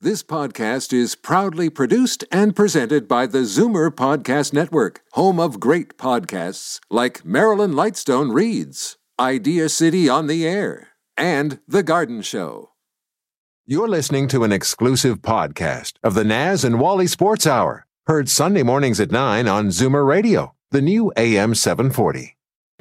This podcast is proudly produced and presented by the Zoomer Podcast Network, home of great podcasts like Marilyn Lightstone Reads, Idea City on the Air, and The Garden Show. You're listening to an exclusive podcast of the Naz and Wally Sports Hour, heard Sunday mornings at 9 on Zoomer Radio, the new AM 740.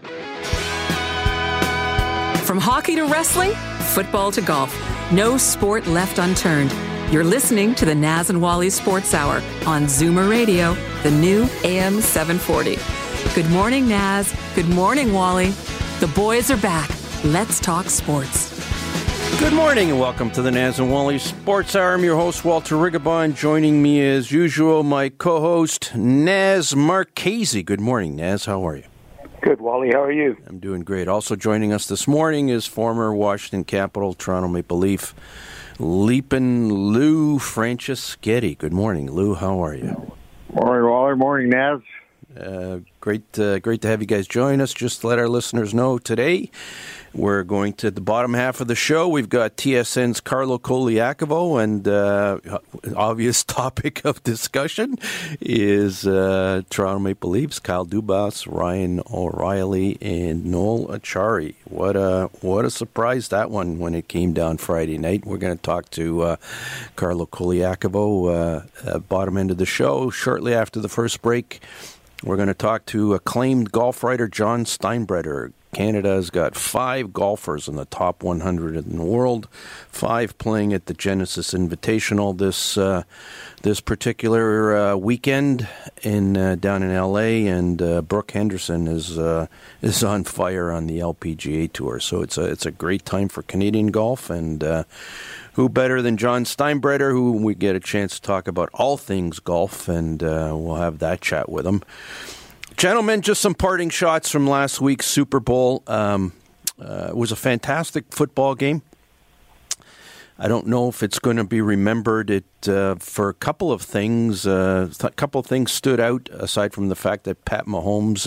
From hockey to wrestling, football to golf, no sport left unturned. You're listening to the Naz and Wally Sports Hour on Zoomer Radio, the new AM 740. Good morning, Naz. Good morning, Wally. The boys are back. Let's talk sports. Good morning and welcome to the Naz and Wally Sports Hour. I'm your host, Walter Rigabon. Joining me as usual, my co-host, Naz Marchese. Good morning, Naz. How are you? Good, Wally. How are you? I'm doing great. Also joining us this morning is former Washington Capital, Toronto Maple Leaf, Leapin' Lou Franceschetti. Good morning, Lou. How are you? Morning, Wally. Morning, Naz. Great to have you guys join us. Just to let our listeners know, today we're going to the bottom half of the show. We've got TSN's Carlo Colaiacovo, and obvious topic of discussion is Toronto Maple Leafs, Kyle Dubas, Ryan O'Reilly, and Noel Acciari. What a surprise that one when it came down Friday night. We're going to talk to Carlo Colaiacovo bottom end of the show shortly after the first break. We're going to talk to acclaimed golf writer John Steinbreder. Canada's got 5 golfers in the top 100 in the world, 5 playing at the Genesis Invitational this particular weekend down in LA, and Brooke Henderson is on fire on the LPGA Tour. So it's a great time for Canadian golf, and who better than John Steinbreder, who we get a chance to talk about all things golf, and we'll have that chat with him. Gentlemen, just some parting shots from last week's Super Bowl. It was a fantastic football game. I don't know if it's going to be remembered for a couple of things. A couple of things stood out, aside from the fact that Pat Mahomes,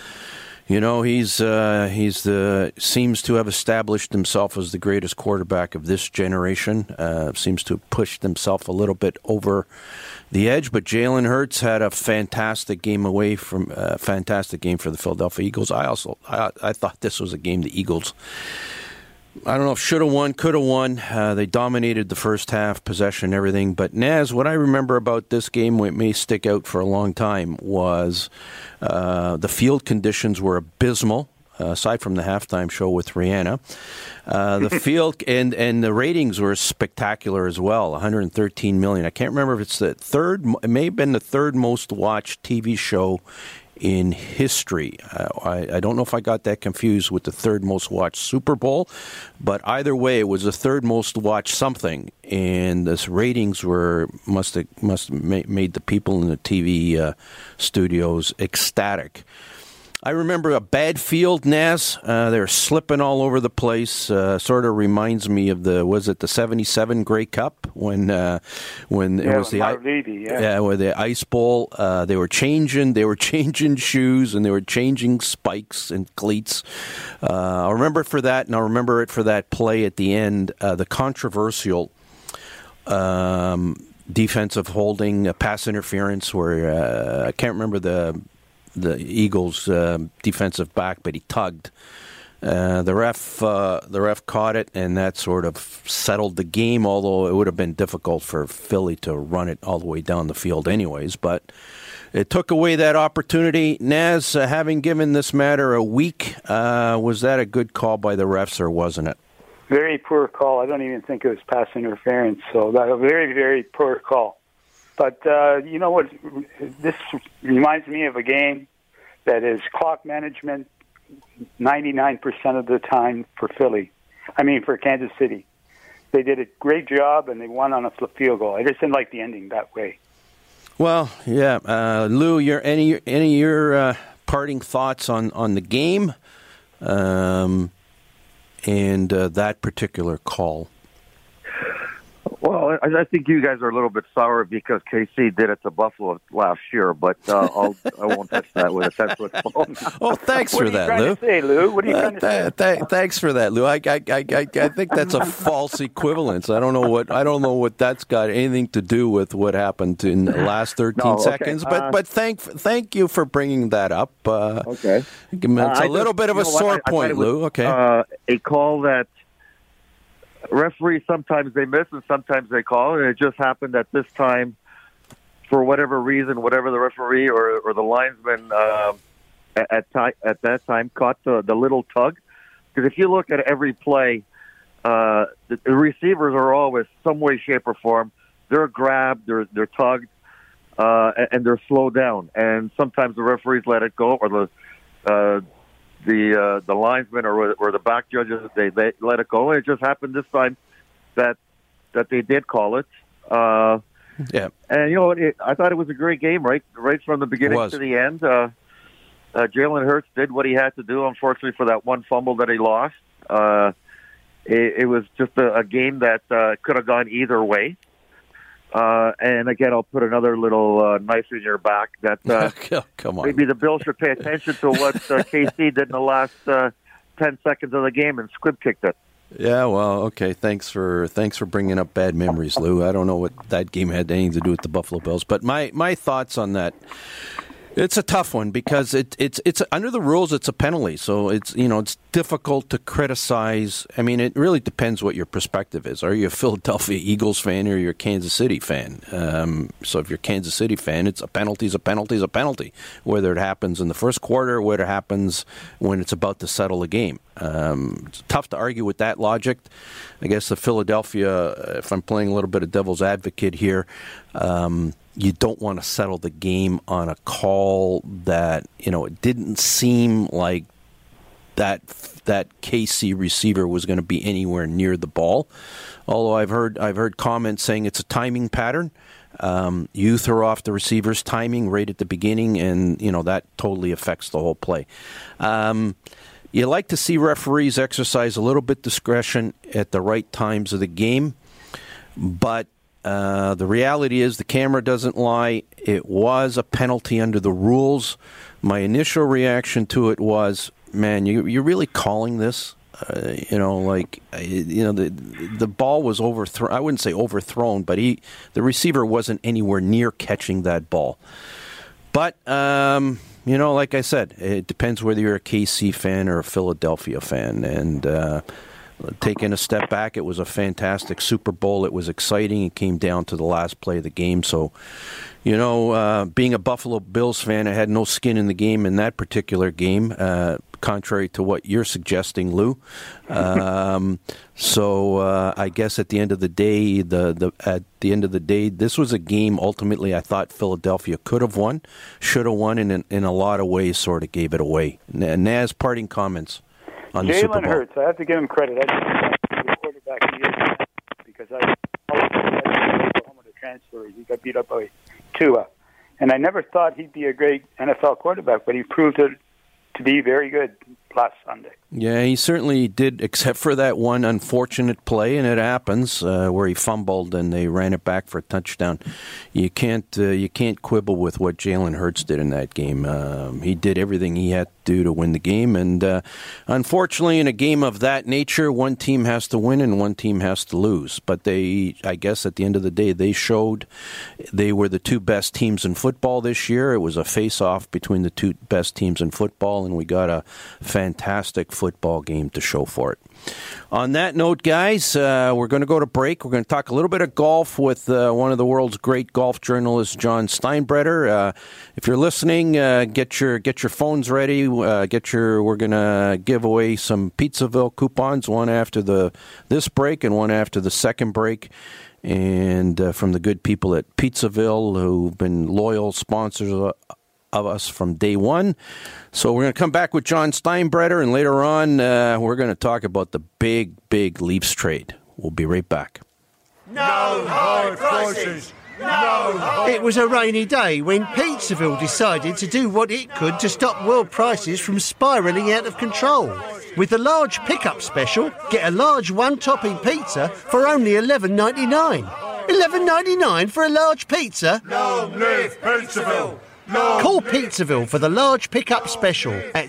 seems to have established himself as the greatest quarterback of this generation. Seems to have pushed himself a little bit over the edge, but Jalen Hurts had a fantastic game for the Philadelphia Eagles. I thought this was a game the Eagles, I don't know if should have won, could have won. They dominated the first half, possession, everything. But Naz, what I remember about this game, what may stick out for a long time, was the field conditions were abysmal. Aside from the halftime show with Rihanna, the field and the ratings were spectacular as well. 113 million. I can't remember if it's it may have been the third most watched TV show in history. I don't know if I got that confused with the third most watched Super Bowl, but either way, it was the third most watched something, and this ratings must have made the people in the TV studios ecstatic. I remember a bad field, Naz. They were slipping all over the place. Sort of reminds me of the 77 Grey Cup when it was the with the Ice Bowl. They were changing shoes, and they were changing spikes and cleats. I remember it for that, and I remember it for that play at the end, the controversial defensive holding, pass interference, where I can't remember the Eagles' defensive back, but he tugged. The ref caught it, and that sort of settled the game, although it would have been difficult for Philly to run it all the way down the field anyways. But it took away that opportunity. Naz, having given this matter a week, was that a good call by the refs, or wasn't it? Very poor call. I don't even think it was pass interference, so that was a very, very poor call. But you know what? This reminds me of a game that is clock management 99% of the time for Kansas City. They did a great job, and they won on a field goal. I just didn't like the ending that way. Well, yeah. Lou, any your parting thoughts on the game and that particular call? Well, I think you guys are a little bit sour because KC did it to Buffalo last year, but I won't touch that with a 10-foot pole. Oh, thanks for that, Lou. What are you trying to say, Lou? What are you trying to say? Thanks for that, Lou. I think that's a false equivalence. I don't know what that's got anything to do with what happened in the last 13 seconds. But thank you for bringing that up. Okay, it's a little bit of a sore point, Lou. Okay, a call that referees sometimes they miss and sometimes they call, and it just happened that this time, for whatever reason, whatever the referee or the linesman at that time caught the little tug. Because if you look at every play, the receivers are always some way, shape, or form. They're grabbed, they're tugged, and they're slowed down. And sometimes the referees let it go, or the linesman or the back judges they let it go. And it just happened this time that they did call it. Yeah. And you know, I thought it was a great game, right from the beginning to the end. Jalen Hurts did what he had to do. Unfortunately, for that one fumble that he lost, it was just a game that could have gone either way. And again, I'll put another little knife in your back that come on. Maybe the Bills should pay attention to what KC did in the last 10 seconds of the game and squib kicked it. Yeah, well, okay. Thanks for bringing up bad memories, Lou. I don't know what that game had anything to do with the Buffalo Bills, but my thoughts on that. It's a tough one because it's under the rules. It's a penalty, so it's difficult to criticize. I mean, it really depends what your perspective is. Are you a Philadelphia Eagles fan or you're a Kansas City fan? So if you're a Kansas City fan, it's a penalty is a penalty is a penalty, whether it happens in the first quarter or whether it happens when it's about to settle a game. It's tough to argue with that logic. I guess the Philadelphia, if I'm playing a little bit of devil's advocate here, you don't want to settle the game on a call that, it didn't seem like that KC receiver was going to be anywhere near the ball. Although I've heard comments saying it's a timing pattern. You throw off the receiver's timing right at the beginning, and that totally affects the whole play. You like to see referees exercise a little bit discretion at the right times of the game, but the reality is the camera doesn't lie. It was a penalty under the rules. My initial reaction to it was, man, you're really calling this? The ball was overthrown. I wouldn't say overthrown, but the receiver wasn't anywhere near catching that ball. But, like I said, it depends whether you're a KC fan or a Philadelphia fan. And taking a step back, it was a fantastic Super Bowl. It was exciting. It came down to the last play of the game. So, being a Buffalo Bills fan, I had no skin in the game in that particular game, contrary to what you're suggesting, Lou. So I guess at the end of the day, this was a game ultimately I thought Philadelphia could have won, should have won, and in a lot of ways sort of gave it away. Naz, parting comments on the Super Bowl. Jalen Hurts, I have to give him credit. I think he's the quarterback he is because I Oklahoma to transfer. He got beat up by Tua, and I never thought he'd be a great NFL quarterback, but he proved it to be very good last Sunday. Yeah, he certainly did, except for that one unfortunate play, and it happens, where he fumbled and they ran it back for a touchdown. You can't quibble with what Jalen Hurts did in that game. He did everything he had to do to win the game, and unfortunately, in a game of that nature, one team has to win and one team has to lose. But I guess at the end of the day, they showed they were the two best teams in football this year. It was a face-off between the two best teams in football, and we got a fantastic football game to show for it. On that note, guys, we're going to go to break. We're going to talk a little bit of golf with one of the world's great golf journalists, John Steinbreder. If you're listening, get your phones ready. We're going to give away some Pizzaville coupons, one after this break and one after the second break. And from the good people at Pizzaville, who've been loyal sponsors of us from day one. So we're going to come back with John Steinbreder, and later on we're going to talk about the big Leafs trade. We'll be right back. No high prices! No high... It was a rainy day when Pizzaville decided to do what it could to stop world prices from spiralling out of control. With the large pickup special, get a large one-topping pizza for only $11.99. $11.99 for a large pizza? Long live Pizzaville! Call Pizzaville for the large pickup special at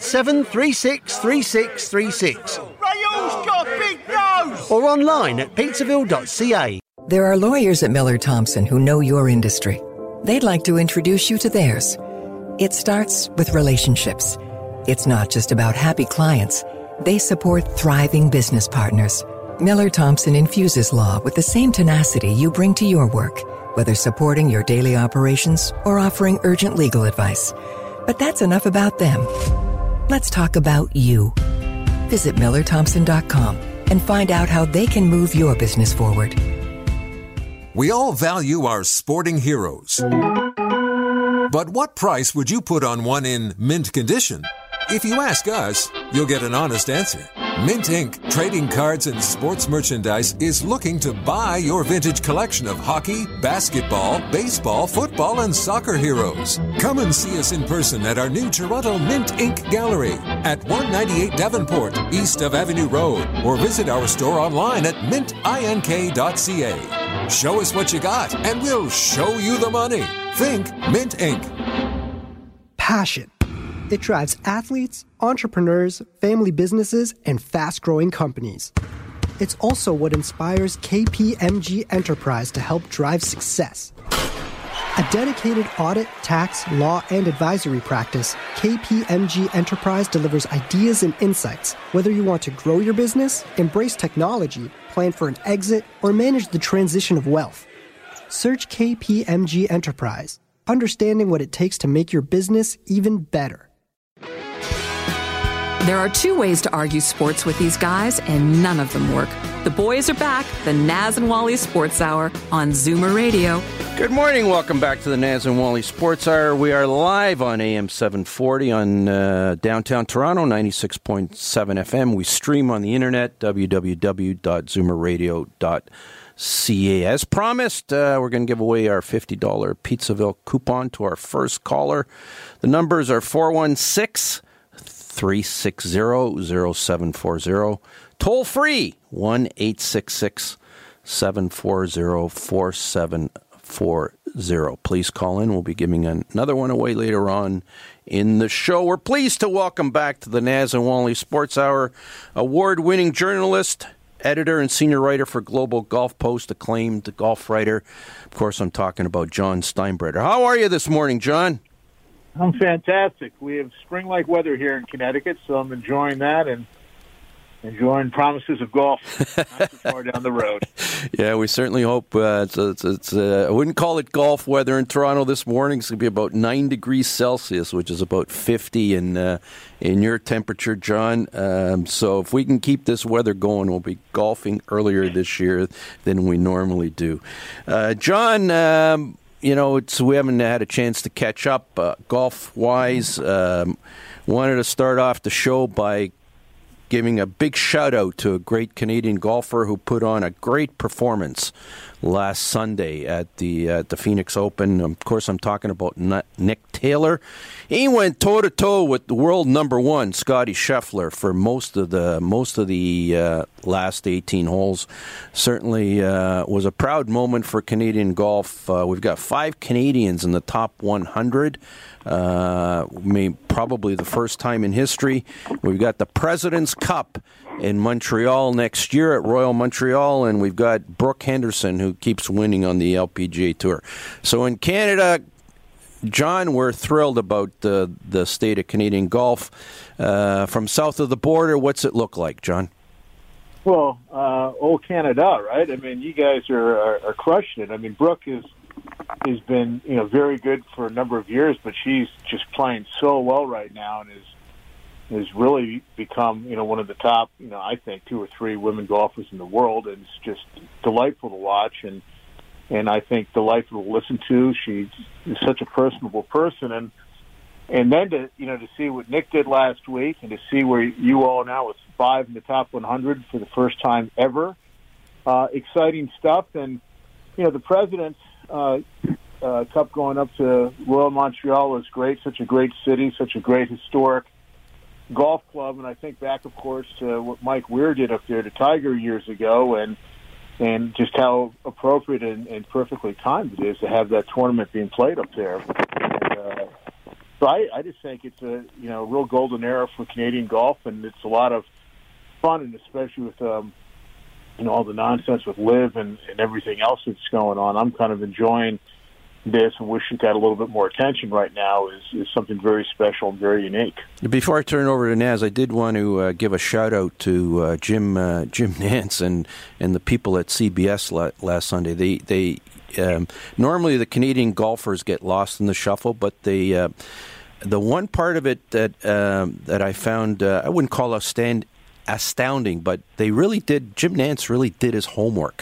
7363636. Rayul's got big nose! Or online at pizzaville.ca. There are lawyers at Miller Thompson who know your industry. They'd like to introduce you to theirs. It starts with relationships. It's not just about happy clients. They support thriving business partners. Miller Thompson infuses law with the same tenacity you bring to your work, whether supporting your daily operations or offering urgent legal advice. But that's enough about them. Let's talk about you. Visit MillerThompson.com and find out how they can move your business forward. We all value our sporting heroes. But what price would you put on one in mint condition? If you ask us, you'll get an honest answer. Mint Inc., trading cards and sports merchandise, is looking to buy your vintage collection of hockey, basketball, baseball, football, and soccer heroes. Come and see us in person at our new Toronto Mint Inc. Gallery at 198 Davenport, east of Avenue Road, or visit our store online at mintink.ca. Show us what you got, and we'll show you the money. Think Mint Inc. Passion. It drives athletes, entrepreneurs, family businesses, and fast-growing companies. It's also what inspires KPMG Enterprise to help drive success. A dedicated audit, tax, law, and advisory practice, KPMG Enterprise delivers ideas and insights, whether you want to grow your business, embrace technology, plan for an exit, or manage the transition of wealth. Search KPMG Enterprise, understanding what it takes to make your business even better. There are two ways to argue sports with these guys, and none of them work. The boys are back, the Naz and Wally Sports Hour on Zoomer Radio. Good morning. Welcome back to the Naz and Wally Sports Hour. We are live on AM 740 on downtown Toronto, 96.7 FM. We stream on the internet, www.zoomerradio.ca. As promised, we're going to give away our $50 Pizzaville coupon to our first caller. The numbers are 416-360-0740. Toll free, 1-866-740-4740. Please call in. We'll be giving another one away later on in the show. We're pleased to welcome back to the Naz and Wally Sports Hour award-winning journalist, editor, and senior writer for Global Golf Post, acclaimed golf writer. Of course, I'm talking about John Steinbreder. How are you this morning, John? I'm fantastic. We have spring-like weather here in Connecticut, so I'm enjoying that and enjoying promises of golf not too far down the road. Yeah, we certainly hope. I wouldn't call it golf weather in Toronto this morning. It's going to be about 9 degrees Celsius, which is about 50 in your temperature, John. So if we can keep this weather going, we'll be golfing earlier this year than we normally do. John, we haven't had a chance to catch up golf-wise. Wanted to start off the show by giving a big shout-out to a great Canadian golfer who put on a great performance last Sunday at the Phoenix Open. Of course, I'm talking about Nick Taylor. He went toe-to-toe with the world number one, Scottie Scheffler, for most of the last 18 holes. Certainly was a proud moment for Canadian golf. We've got 5 Canadians in the top 100. Probably the first time in history. We've got the President's Cup in Montreal next year at Royal Montreal, and we've got Brooke Henderson, who keeps winning on the LPGA Tour. So in Canada, John, we're thrilled about the state of Canadian golf. From south of the border, what's it look like, John? Well, old Canada, right? I mean, you guys are crushing it. I mean, Brooke has been very good for a number of years, but she's just playing so well right now and has really become one of the top I think 2 or 3 women golfers in the world, and it's just delightful to watch and I think delightful to listen to. She is such a personable person, and then to see what Nick did last week and to see where you all now with 5 in the top 100 for the first time ever, exciting stuff. And the President's Cup going up to Royal Montreal is great. Such a great city, such a great historic golf club, and I think back, of course, to what Mike Weir did up there to Tiger years ago, and just how appropriate and perfectly timed it is to have that tournament being played up there. And, so I just think it's a real golden era for Canadian golf, and it's a lot of fun, and especially with all the nonsense with LIV and everything else that's going on. I'm kind of enjoying this and wish it got a little bit more attention right now. Is something very special and very unique. Before I turn it over to Naz, I did want to give a shout out to Jim Nance and the people at CBS last Sunday. They normally the Canadian golfers get lost in the shuffle, but the one part of it that I found I wouldn't call astounding, but they really did. Jim Nance really did his homework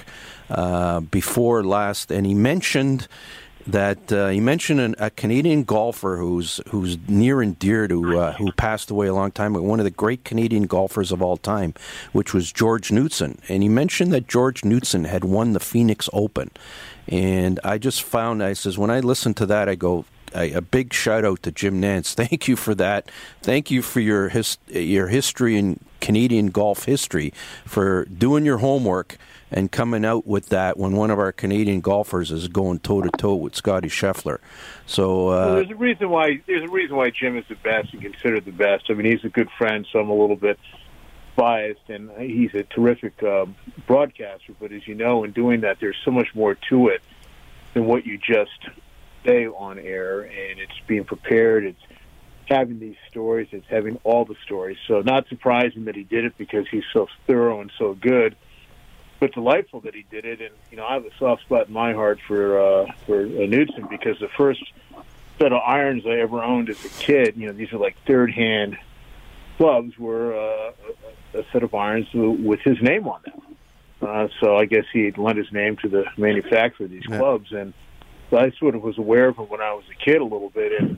before last, and he mentioned that a Canadian golfer who's near and dear to who passed away a long time ago, one of the great Canadian golfers of all time, which was George Knudson. And he mentioned that George Knudson had won the Phoenix Open. And I just found, I says, when I listened to that, I go, a big shout out to Jim Nance. Thank you for that. Thank you for your history in Canadian golf history, for doing your homework and coming out with that when one of our Canadian golfers is going toe to toe with Scottie Scheffler. So there's a reason why Jim is the best and considered the best. I mean, he's a good friend, so I'm a little bit biased, and he's a terrific broadcaster. But as you know, in doing that, there's so much more to it than what you just say on air, and it's being prepared. It's having these stories. It's having all the stories. So not surprising that he did it because he's so thorough and so good. But delightful that he did it, and I have a soft spot in my heart for Knudson because the first set of irons I ever owned as a kid, these are like third-hand clubs, were a set of irons with his name on them. So I guess he had lent his name to the manufacturer of these clubs, and so I sort of was aware of him when I was a kid a little bit, and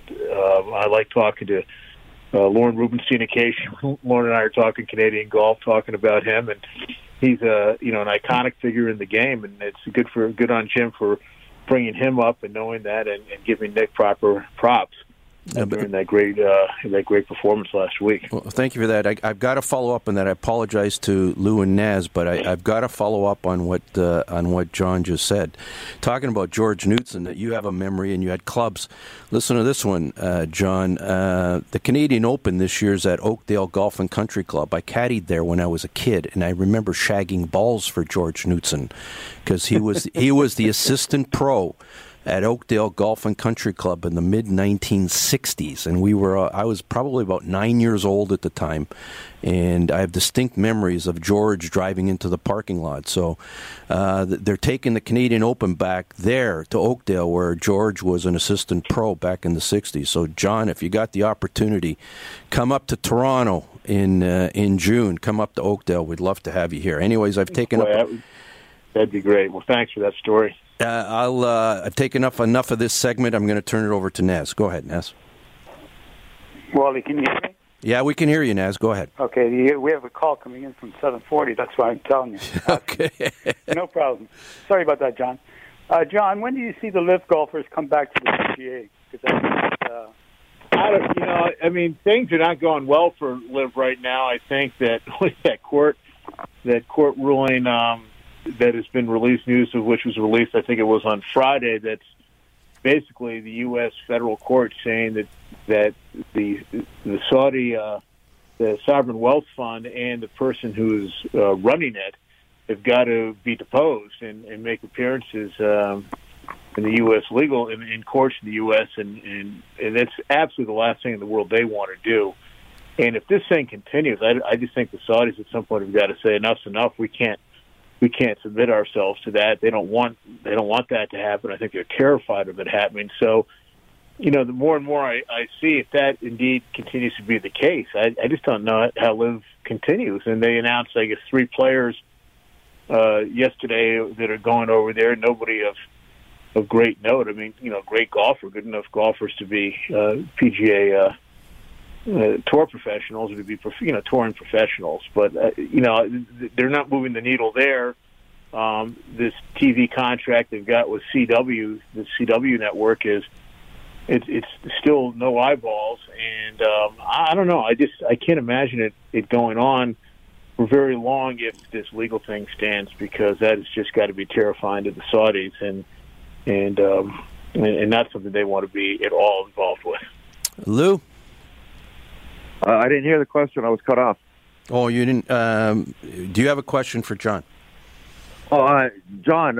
I like talking to Lauren Rubenstein occasionally. Lauren and I are talking Canadian golf, talking about him, and he's an iconic figure in the game, and it's good on Jim for bringing him up and knowing that, and giving Nick proper props during that great performance last week. Well, thank you for that. I've got to follow up on that. I apologize to Lou and Naz, but I've got to follow up on what John just said. Talking about George Knudson, that you have a memory and you had clubs. Listen to this one, John. The Canadian Open this year's at Oakdale Golf and Country Club. I caddied there when I was a kid, and I remember shagging balls for George Knudson because he was the assistant pro at Oakdale Golf and Country Club in the mid-1960s, and I was probably about 9 years old at the time, and I have distinct memories of George driving into the parking lot. So they're taking the Canadian Open back there to Oakdale, where George was an assistant pro back in the 60s. So, John, if you got the opportunity, come up to Toronto in June. Come up to Oakdale. We'd love to have you here. Anyways, I've taken up... That'd be great. Well, thanks for that story. I've taken up enough of this segment. I'm going to turn it over to Naz. Go ahead, Naz. Wally, can you hear me? Yeah, we can hear you, Naz. Go ahead. Okay, we have a call coming in from 740. That's why I'm telling you. Okay. No problem. Sorry about that, John. John, when do you see the LIV golfers come back to the PGA? I mean, things are not going well for LIV right now. I think that with that court ruling that has been released, news of which was released, I think it was on Friday, that's basically the U.S. federal court saying that the Saudi, the sovereign wealth fund and the person who's running it have got to be deposed and make appearances in the U.S. legal, in courts in the U.S., and that's absolutely the last thing in the world they want to do. And if this thing continues, I just think the Saudis at some point have got to say enough's enough. We can't submit ourselves to that. They don't want that to happen. I think they're terrified of it happening. So, the more and more I see, if that indeed continues to be the case, I just don't know how LIV continues. And they announced, I guess, 3 players yesterday that are going over there. Nobody of great note. I mean, great golfer, good enough golfers to be PGA tour professionals or to be touring professionals, but they're not moving the needle there. This TV contract they've got with CW, the CW network, is it's still no eyeballs, and I don't know. I can't imagine it going on for very long if this legal thing stands, because that has just got to be terrifying to the Saudis, and not something they want to be at all involved with. Lou? I didn't hear the question. I was cut off. Oh, you didn't? Do you have a question for John? Oh, John,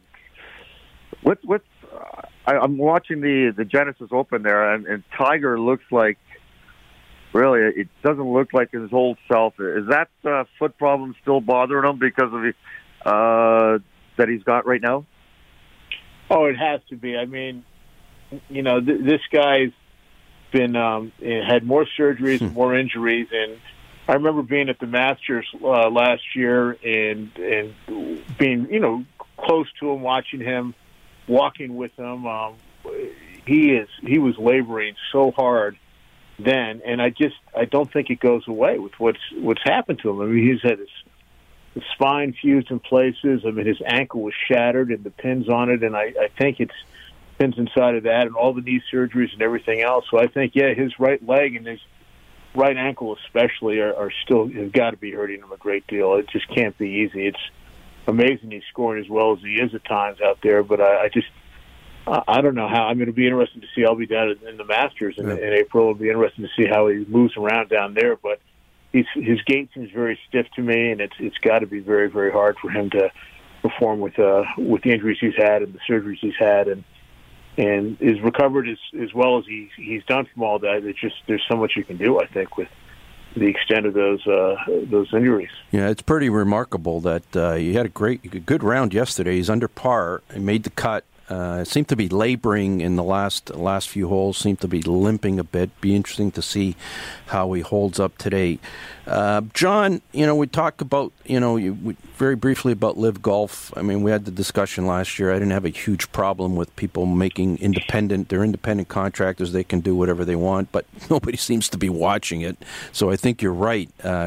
I'm watching the Genesis Open there, and Tiger looks like, really, it doesn't look like his old self. Is that foot problem still bothering him because of that he's got right now? Oh, it has to be. I mean, this guy's been had more surgeries, more injuries, and I remember being at the Masters last year and being close to him, watching him, walking with him. He was laboring so hard then, and I don't think it goes away with what's happened to him. I mean, he's had his spine fused in places. I mean, his ankle was shattered and the pins on it, and I think it's pins inside of that, and all the knee surgeries and everything else. So I think, his right leg and his right ankle especially are still have got to be hurting him a great deal. It just can't be easy. It's amazing he's scoring as well as he is at times out there, but I don't know how. I mean, it'll be interesting to see. I'll be down in the Masters in April. It'll be interesting to see how he moves around down there, but his gait seems very stiff to me, and it's got to be very, very hard for him to perform with the injuries he's had and the surgeries he's had, and is recovered as well as he's done from all that. It's just there's so much you can do, I think, with the extent of those injuries. Yeah, it's pretty remarkable that he had a good round yesterday. He's under par and made the cut. Seemed to be laboring in the last few holes, seemed to be limping a bit. Be interesting to see how he holds up today. John, we talked about, very briefly about Live Golf. I mean, we had the discussion last year. I didn't have a huge problem with people making they're independent contractors. They can do whatever they want, but nobody seems to be watching it. So I think you're right.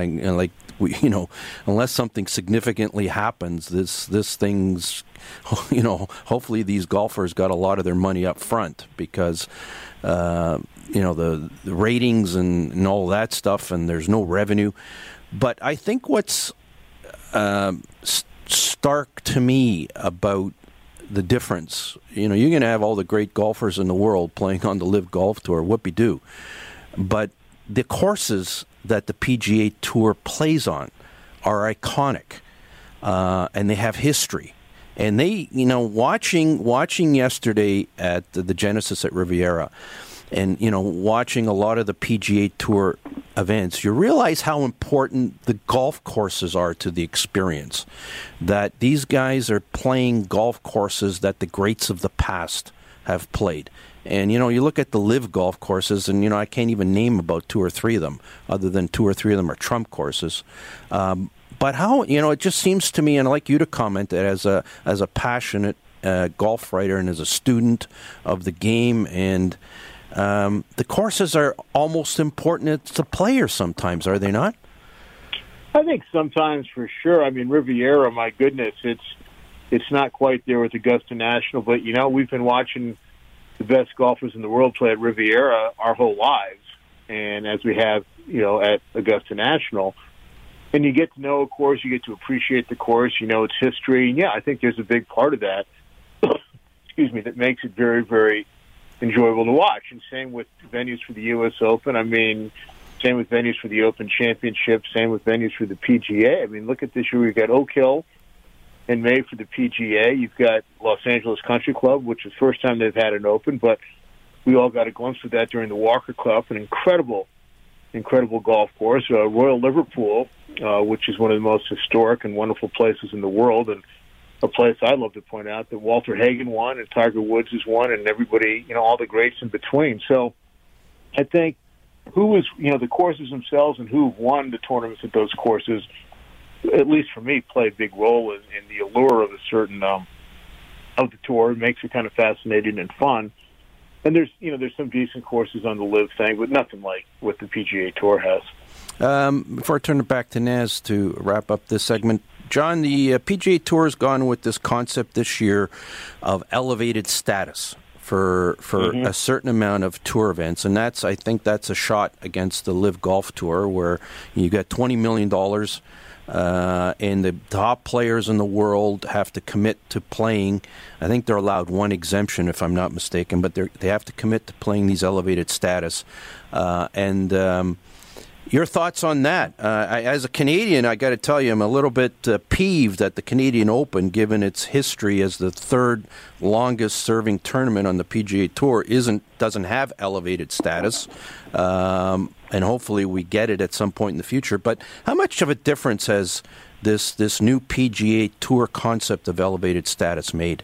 Unless something significantly happens, this thing's, hopefully these golfers got a lot of their money up front because, the ratings and all that stuff, and there's no revenue. But I think what's stark to me about the difference, you're going to have all the great golfers in the world playing on the Live Golf Tour, whoopee-doo. But the courses that the PGA Tour plays on are iconic, and they have history. And they, watching yesterday at the Genesis at Riviera, and, watching a lot of the PGA Tour events, you realize how important the golf courses are to the experience. That these guys are playing golf courses that the greats of the past have played. And, you look at the Live golf courses, and, I can't even name about 2 or 3 of them, other than 2 or 3 of them are Trump courses. But how, it just seems to me, and I'd like you to comment that as a passionate golf writer and as a student of the game, and the courses are almost important to players sometimes, are they not? I think sometimes for sure. I mean, Riviera, my goodness, it's not quite there with Augusta National, but, we've been watching the best golfers in the world play at Riviera our whole lives, and as we have, at Augusta National. And you get to know a course, you get to appreciate the course, its history. And, I think there's a big part of that, that makes it very, very enjoyable to watch. And same with venues for the U.S. Open. I mean, same with venues for the Open Championship, same with venues for the PGA. I mean, look at this year. We've got Oak Hill in May for the PGA. You've got Los Angeles Country Club, which is the first time they've had an Open, but we all got a glimpse of that during the Walker Cup, an incredible golf course. Royal Liverpool, which is one of the most historic and wonderful places in the world, and a place I'd love to point out that Walter Hagen won and Tiger Woods has won, and everybody, all the greats in between. So I think the courses themselves and who won the tournaments at those courses, at least for me, play a big role in the allure of a certain of the tour. It makes it kind of fascinating and fun. And there's some decent courses on the Live thing, but nothing like what the PGA Tour has. Before I turn it back to Naz to wrap up this segment, John, the PGA Tour has gone with this concept this year of elevated status for a certain amount of tour events, and I think that's a shot against the Live Golf Tour, where you got $20 million, and the top players in the world have to commit to playing. I think they're allowed one exemption, if I'm not mistaken, but they have to commit to playing these elevated status. Your thoughts on that? As a Canadian, I got to tell you, I'm a little bit peeved at the Canadian Open, given its history as the third longest-serving tournament on the PGA Tour, doesn't have elevated status, and hopefully we get it at some point in the future. But how much of a difference has this new PGA Tour concept of elevated status made?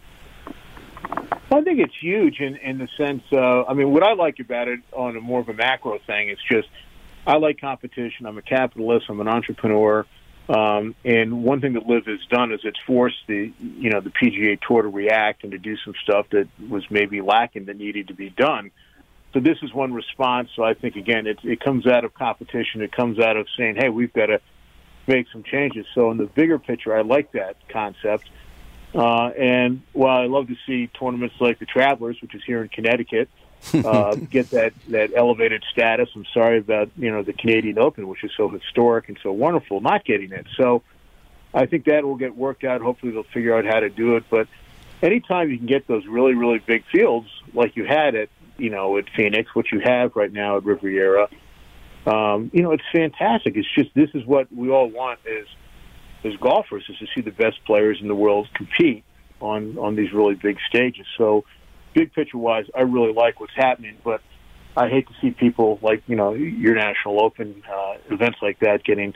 I think it's huge in the sense, what I like about it on a more of a macro thing, it's just, I like competition. I'm a capitalist. I'm an entrepreneur. And one thing that LIV has done is it's forced the PGA Tour to react and to do some stuff that was maybe lacking that needed to be done. So this is one response. So I think, again, it comes out of competition. It comes out of saying, hey, we've got to make some changes. So in the bigger picture, I like that concept. And while I love to see tournaments like the Travelers, which is here in Connecticut, get that elevated status. I'm sorry about the Canadian Open, which is so historic and so wonderful, not getting it. So I think that will get worked out. Hopefully they'll figure out how to do it. But anytime you can get those really, really big fields like you had at Phoenix, which you have right now at Riviera, it's fantastic. It's just, this is what we all want as golfers, is to see the best players in the world compete on these really big stages. So big picture-wise, I really like what's happening, but I hate to see people like, your National Open, events like that getting,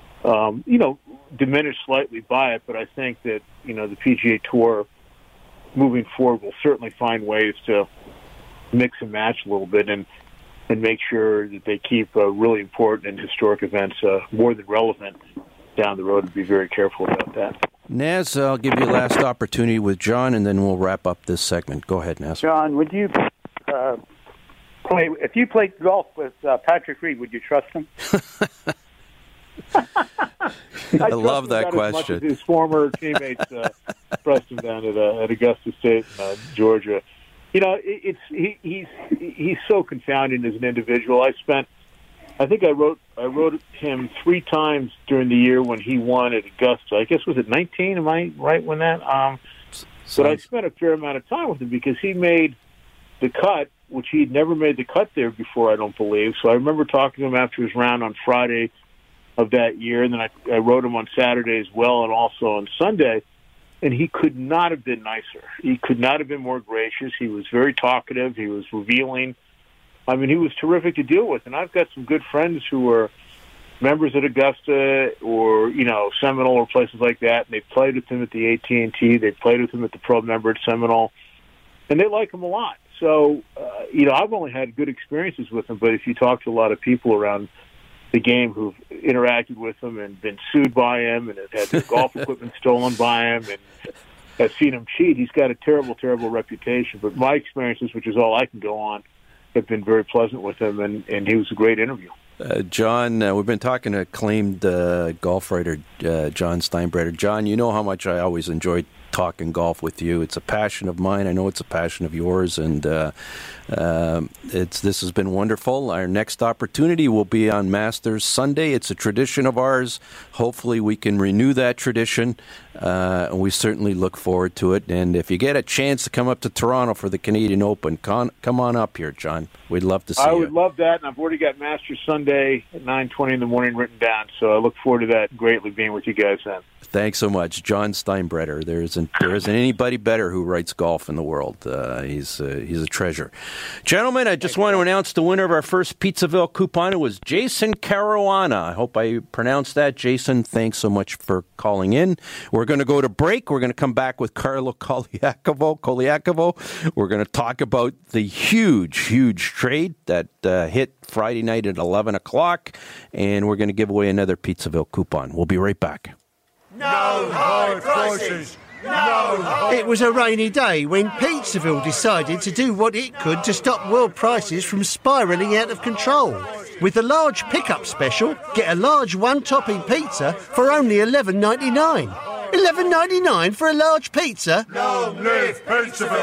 diminished slightly by it. But I think that, the PGA Tour moving forward will certainly find ways to mix and match a little bit and make sure that they keep really important and historic events more than relevant down the road, and be very careful about that. Naz, I'll give you a last opportunity with John, and then we'll wrap up this segment. Go ahead, Naz. John, would you play, if you played golf with Patrick Reed, would you trust him? I love that question. As much as his former teammates trust him down at Augusta State in Georgia. He's so confounding as an individual. I think I wrote him 3 times during the year when he won at Augusta. I guess, was it 19? Am I right when that? But I spent a fair amount of time with him because he made the cut, which he'd never made the cut there before, I don't believe. So I remember talking to him after his round on Friday of that year, and then I wrote him on Saturday as well, and also on Sunday. And he could not have been nicer. He could not have been more gracious. He was very talkative. He was revealing. He was terrific to deal with. And I've got some good friends who are members at Augusta or, Seminole or places like that. And they played with him at the AT&T. They played with him at the pro member at Seminole. And they like him a lot. So, I've only had good experiences with him. But if you talk to a lot of people around the game who've interacted with him and been sued by him and have had their golf equipment stolen by him and have seen him cheat, he's got a terrible, terrible reputation. But my experiences, which is all I can go on, have been very pleasant with him, and he was a great interview. John, we've been talking to acclaimed golf writer John Steinbrenner. John, you know how much I always enjoy talking golf with you. It's a passion of mine. I know it's a passion of yours, and this has been wonderful. Our next opportunity will be on Masters Sunday. It's a tradition of ours. Hopefully we can renew that tradition, and we certainly look forward to it. And if you get a chance to come up to Toronto for the Canadian Open, come on up here, John. We'd love to see you. I would love that, and I've already got Masters Sunday at 9:20 in the morning written down, so I look forward to that greatly, being with you guys then. Thanks so much. John Steinbrenner. There isn't anybody better who writes golf in the world. He's a treasure. Gentlemen, I just want to announce the winner of our first Pizzaville coupon. It was Jason Caruana. I hope I pronounced that. Jason, thanks so much for calling in. We're going to go to break. We're going to come back with Carlo Colaiacovo. We're going to talk about the huge trade that hit Friday night at 11 o'clock, and we're going to give away another Pizzaville coupon. We'll be right back. No high prices! No high... It was a rainy day when Pizzaville decided to do what it could to stop world prices from spiralling out of control. With the large pickup special, get a large one-topping pizza for only $11.99. $11.99 for a large pizza? Long live Pizzaville!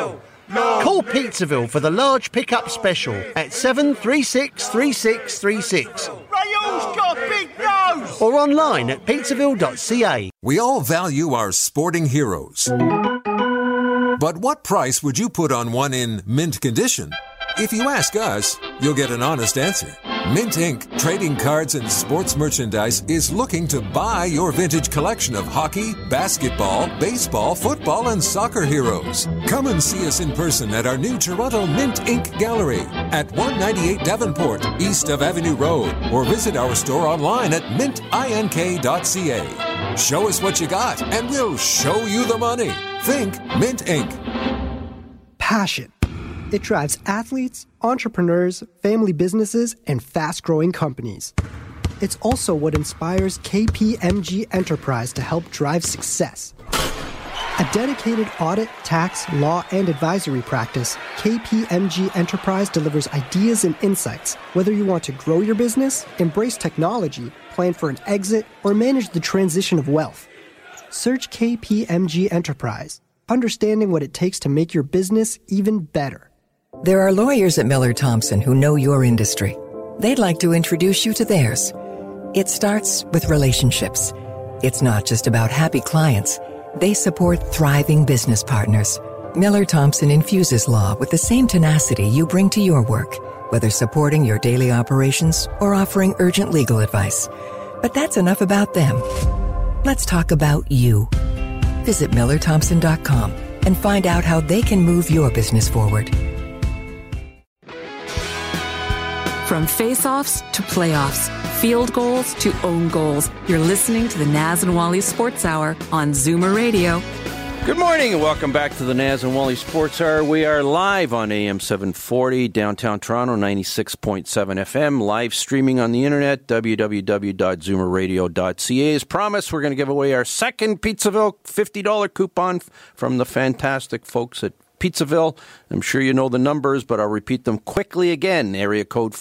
Call Pizzaville for the large pickup special at 736 3636. Rayul's got a big nose! Or online at pizzaville.ca. We all value our sporting heroes. But what price would you put on one in mint condition? If you ask us, you'll get an honest answer. Mint Inc., trading cards and sports merchandise, is looking to buy your vintage collection of hockey, basketball, baseball, football, and soccer heroes. Come and see us in person at our new Toronto Mint Inc. Gallery at 198 Davenport, east of Avenue Road, or visit our store online at mintink.ca. Show us what you got, and we'll show you the money. Think Mint Inc. Passion. It drives athletes, entrepreneurs, family businesses, and fast-growing companies. It's also what inspires KPMG Enterprise to help drive success. A dedicated audit, tax, law, and advisory practice, KPMG Enterprise delivers ideas and insights, whether you want to grow your business, embrace technology, plan for an exit, or manage the transition of wealth. Search KPMG Enterprise, understanding what it takes to make your business even better. There are lawyers at Miller Thompson who know your industry. They'd like to introduce you to theirs. It starts with relationships. It's not just about happy clients. They support thriving business partners. Miller Thompson infuses law with the same tenacity you bring to your work, whether supporting your daily operations or offering urgent legal advice. But that's enough about them. Let's talk about you. Visit MillerThompson.com and find out how they can move your business forward. From face-offs to playoffs, field goals to own goals, you're listening to the Naz and Wally Sports Hour on Zoomer Radio. Good morning and welcome back to the Naz and Wally Sports Hour. We are live on AM 740, downtown Toronto, 96.7 FM, live streaming on the internet, www.zoomerradio.ca. As promised, we're going to give away our second Pizzaville $50 coupon from the fantastic folks at Pizzaville. I'm sure you know the numbers, but I'll repeat them quickly again. Area code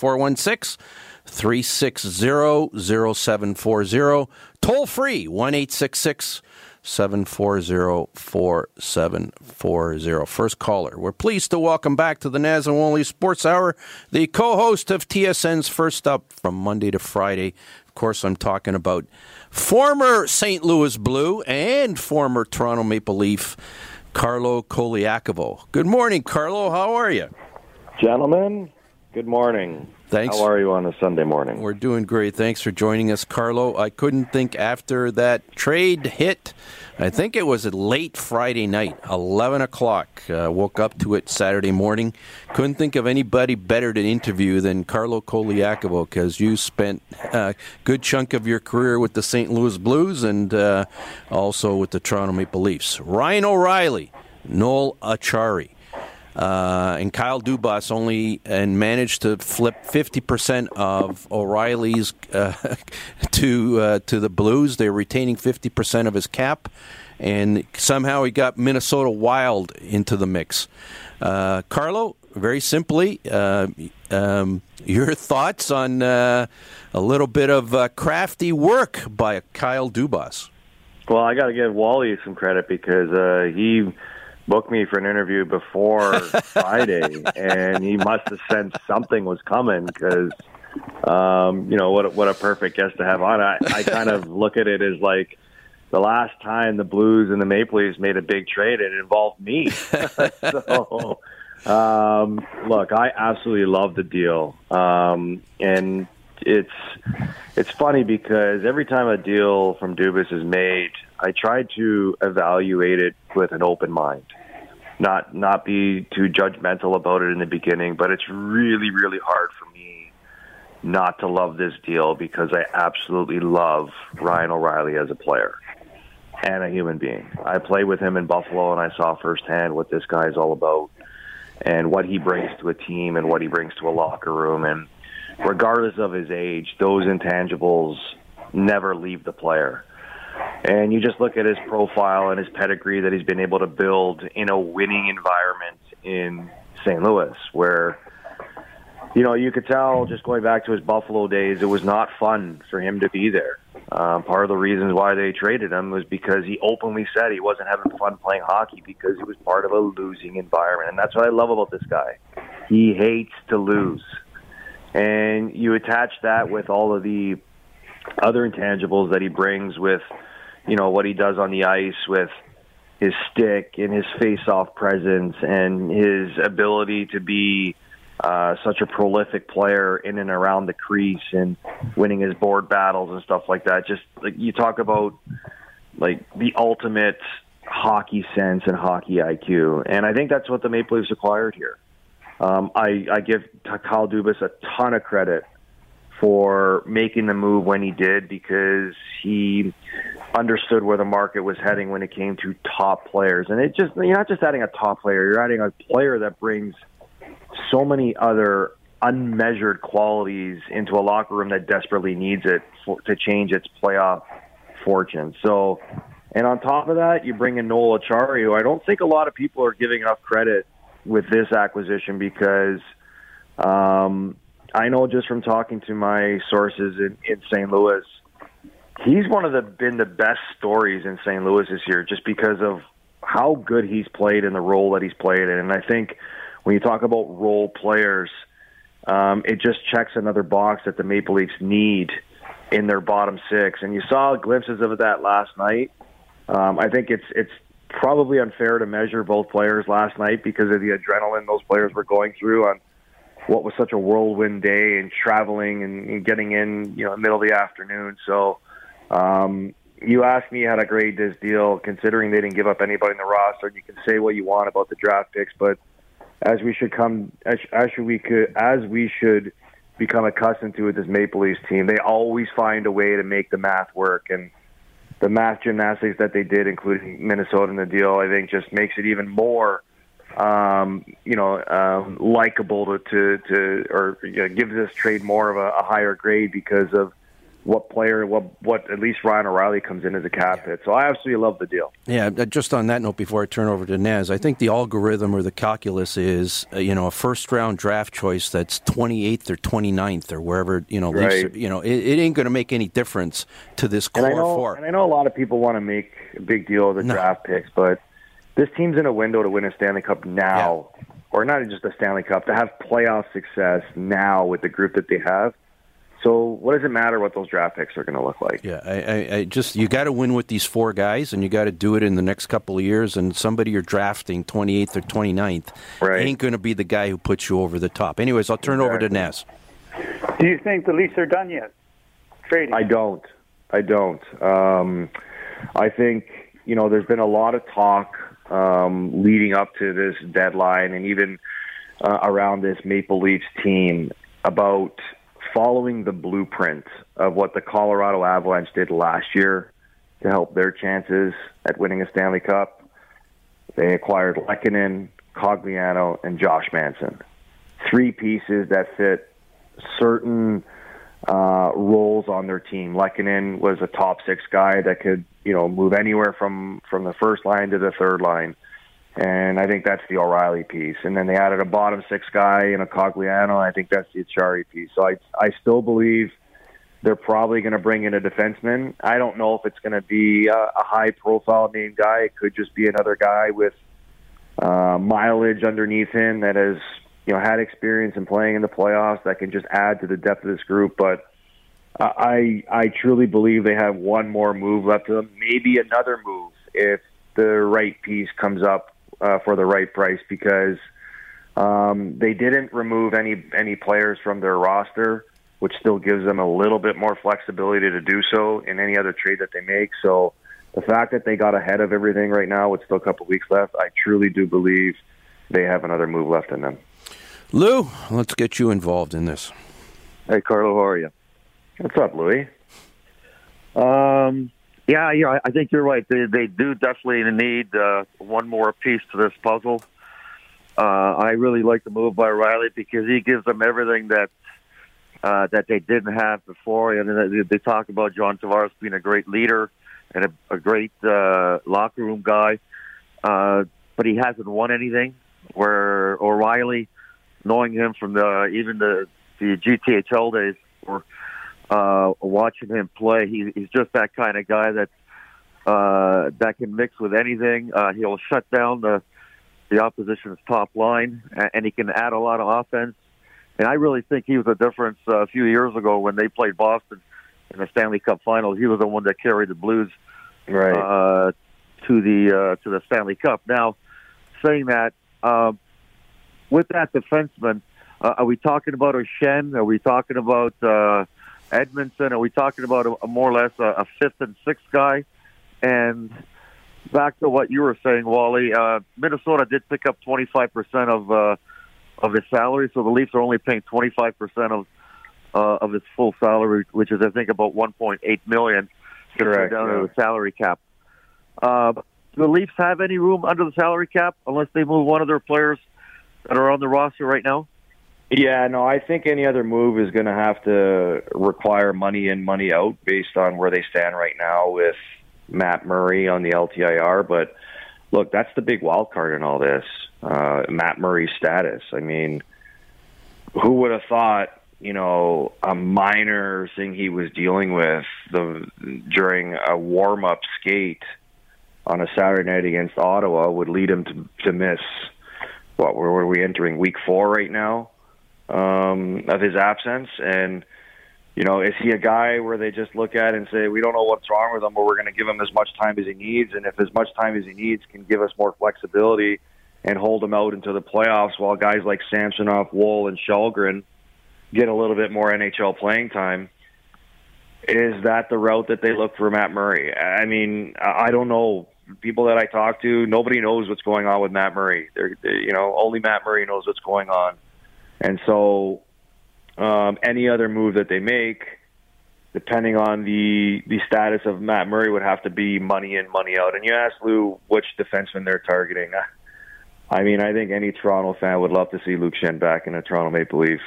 416-360-0740. Toll free, 1-866-740-4740. First caller. We're pleased to welcome back to the Naz and Wally Sports Hour the co-host of TSN's First Up from Monday to Friday. Of course, I'm talking about former St. Louis Blue and former Toronto Maple Leaf, Carlo Colaiacovo. Good morning, Carlo. How are you? Gentlemen, good morning. Thanks. How are you on a Sunday morning? We're doing great. Thanks for joining us, Carlo. I couldn't think after that trade hit, I think it was late Friday night, 11 o'clock. Woke up to it Saturday morning. Couldn't think of anybody better to interview than Carlo Colaiacovo, because you spent a good chunk of your career with the St. Louis Blues and also with the Toronto Maple Leafs. Ryan O'Reilly, Noel Acciari, and Kyle Dubas only managed to flip 50% of O'Reilly's to the Blues. They're retaining 50% of his cap, and somehow he got Minnesota Wild into the mix. Carlo, very simply, your thoughts on a little bit of crafty work by Kyle Dubas? Well, I got to give Wally some credit because he booked me for an interview before Friday, and he must have sensed something was coming because, what a perfect guest to have on. I kind of look at it as like the last time the Blues and the Maple Leafs made a big trade, it involved me. So, look, I absolutely love the deal. And it's funny because every time a deal from Dubas is made, I try to evaluate it with an open mind. Not be too judgmental about it in the beginning, but it's really, really hard for me not to love this deal because I absolutely love Ryan O'Reilly as a player and a human being. I played with him in Buffalo, and I saw firsthand what this guy is all about and what he brings to a team and what he brings to a locker room. And regardless of his age, those intangibles never leave the player. And you just look at his profile and his pedigree that he's been able to build in a winning environment in St. Louis, where, you could tell just going back to his Buffalo days, it was not fun for him to be there. Part of the reasons why they traded him was because he openly said he wasn't having fun playing hockey because he was part of a losing environment. And that's what I love about this guy. He hates to lose. And you attach that with all of the other intangibles that he brings with, what he does on the ice with his stick and his face-off presence and his ability to be such a prolific player in and around the crease and winning his board battles and stuff like that. Just like you talk about, like the ultimate hockey sense and hockey IQ, and I think that's what the Maple Leafs acquired here. I give Kyle Dubas a ton of credit for making the move when he did, because he understood where the market was heading when it came to top players. And you're not just adding a top player, you're adding a player that brings so many other unmeasured qualities into a locker room that desperately needs it to change its playoff fortune. So, and on top of that, you bring in Noel Acciari, who I don't think a lot of people are giving enough credit with this acquisition, because I know just from talking to my sources in St. Louis, he's been the best stories in St. Louis this year, just because of how good he's played in the role that he's played in. And I think when you talk about role players, it just checks another box that the Maple Leafs need in their bottom six. And you saw glimpses of that last night. I think it's probably unfair to measure both players last night because of the adrenaline those players were going through on what was such a whirlwind day and traveling and getting in, middle of the afternoon. So you asked me how to grade this deal, considering they didn't give up anybody in the roster. You can say what you want about the draft picks, but as we should become accustomed to with this Maple Leafs team, they always find a way to make the math work. And the math gymnastics that they did, including Minnesota in the deal, I think just makes it even more, likable gives this trade more of a higher grade because of what at least Ryan O'Reilly comes in as a cap hit. So I absolutely love the deal. Yeah, just on that note, before I turn over to Naz, I think the algorithm or the calculus is, a first-round draft choice that's 28th or 29th or wherever, right. Leafs, it ain't going to make any difference to this core four. And I know a lot of people want to make a big deal of the draft picks, but this team's in a window to win a Stanley Cup now, or not just a Stanley Cup, to have playoff success now with the group that they have. So what does it matter what those draft picks are going to look like? Yeah, you got to win with these four guys, and you got to do it in the next couple of years, and somebody you're drafting 28th or 29th ain't going to be the guy who puts you over the top. Anyways, I'll turn over to Naz. Do you think the Leafs are done yet? Trading? I don't. I think, there's been a lot of talk leading up to this deadline and even around this Maple Leafs team about following the blueprint of what the Colorado Avalanche did last year to help their chances at winning a Stanley Cup. They acquired Lehkonen, Cogliano, and Josh Manson. Three pieces that fit certain roles on their team. Lehkonen was a top six guy that could, move anywhere from the first line to the third line. And I think that's the O'Reilly piece. And then they added a bottom six guy in a Cogliano. I think that's the Acciari piece. So I still believe they're probably going to bring in a defenseman. I don't know if it's going to be a high-profile name guy. It could just be another guy with mileage underneath him that has had experience in playing in the playoffs that can just add to the depth of this group. But I truly believe they have one more move left to them, maybe another move if the right piece comes up for the right price, because they didn't remove any players from their roster, which still gives them a little bit more flexibility to do so in any other trade that they make. So the fact that they got ahead of everything right now with still a couple weeks left, I truly do believe they have another move left in them. Lou, let's get you involved in this. Hey, Carlo, how are you? What's up, Louie? Yeah, I think you're right. They do definitely need one more piece to this puzzle. I really like the move by O'Reilly because he gives them everything that they didn't have before. And they talk about John Tavares being a great leader and a great locker room guy, but he hasn't won anything. Where O'Reilly, knowing him from even the GTHL days, watching him play. He's just that kind of guy that can mix with anything. He'll shut down the opposition's top line, and he can add a lot of offense. And I really think he was the difference a few years ago when they played Boston in the Stanley Cup Finals. He was the one that carried the Blues to the Stanley Cup. Now, saying that, with that defenseman, are we talking about O'Shen? Are we talking about Edmondson? Are we talking about a more or less a fifth and sixth guy? And back to what you were saying, Wally, Minnesota did pick up 25% of his salary, so the Leafs are only paying 25% of his full salary, which is, I think, about $1.8 million. Correct. Down to the salary cap. Do the Leafs have any room under the salary cap unless they move one of their players that are on the roster right now? Yeah, no, I think any other move is going to have to require money in, money out based on where they stand right now with Matt Murray on the LTIR. But look, that's the big wild card in all this, Matt Murray's status. I mean, who would have thought, a minor thing he was dealing with during a warm-up skate on a Saturday night against Ottawa would lead him to miss, where are we entering, week 4 right now, of his absence. And, is he a guy where they just look at and say, we don't know what's wrong with him, but we're going to give him as much time as he needs, and if as much time as he needs can give us more flexibility and hold him out into the playoffs while guys like Samsonov, Woll, and Shalgren get a little bit more NHL playing time? Is that the route that they look for Matt Murray? I mean, I don't know. People that I talk to, nobody knows what's going on with Matt Murray. Only Matt Murray knows what's going on. And so any other move that they make, depending on the status of Matt Murray, would have to be money in, money out. And you asked Lou which defenseman they're targeting. I mean, I think any Toronto fan would love to see Luke Schenn back in a Toronto Maple Leaf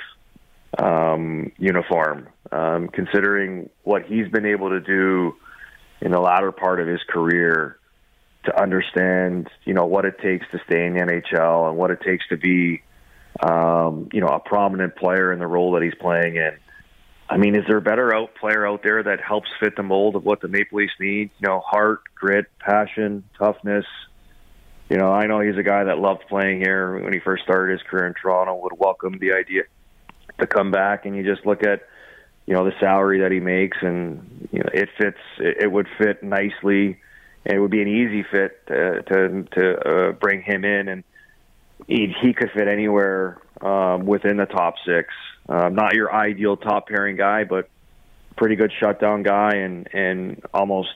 uniform, considering what he's been able to do in the latter part of his career to understand, what it takes to stay in the NHL and what it takes to be, a prominent player in the role that he's playing in. I mean, is there a better player out there that helps fit the mold of what the Maple Leafs need? Heart, grit, passion, toughness. I know he's a guy that loved playing here when he first started his career in Toronto, would welcome the idea to come back, and you just look at, the salary that he makes, and, it fits, it would fit nicely, and it would be an easy fit to bring him in, and he could fit anywhere within the top 6. Not your ideal top pairing guy, but pretty good shutdown guy, and almost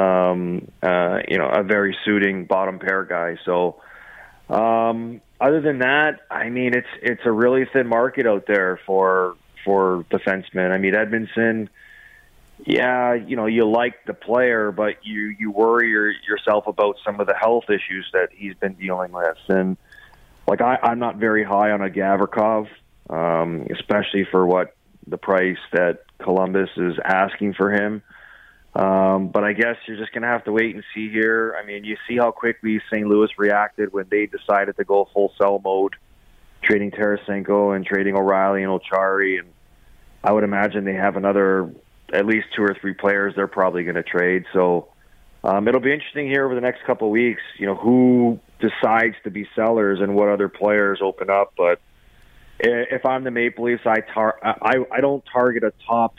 a very suiting bottom pair guy. So other than that, I mean, it's a really thin market out there for defensemen. I mean, Edmondson, yeah, you like the player, but you worry yourself about some of the health issues that he's been dealing with. And like I'm not very high on a Gavrikov, especially for what the price that Columbus is asking for him. But I guess you're just going to have to wait and see here. I mean, you see how quickly St. Louis reacted when they decided to go full sell mode, trading Tarasenko and trading O'Reilly and Ochari. And I would imagine they have at least 2 or 3 players they're probably going to trade. So it'll be interesting here over the next couple of weeks, who decides to be sellers and what other players open up. But if I'm the Maple Leafs, I don't target a top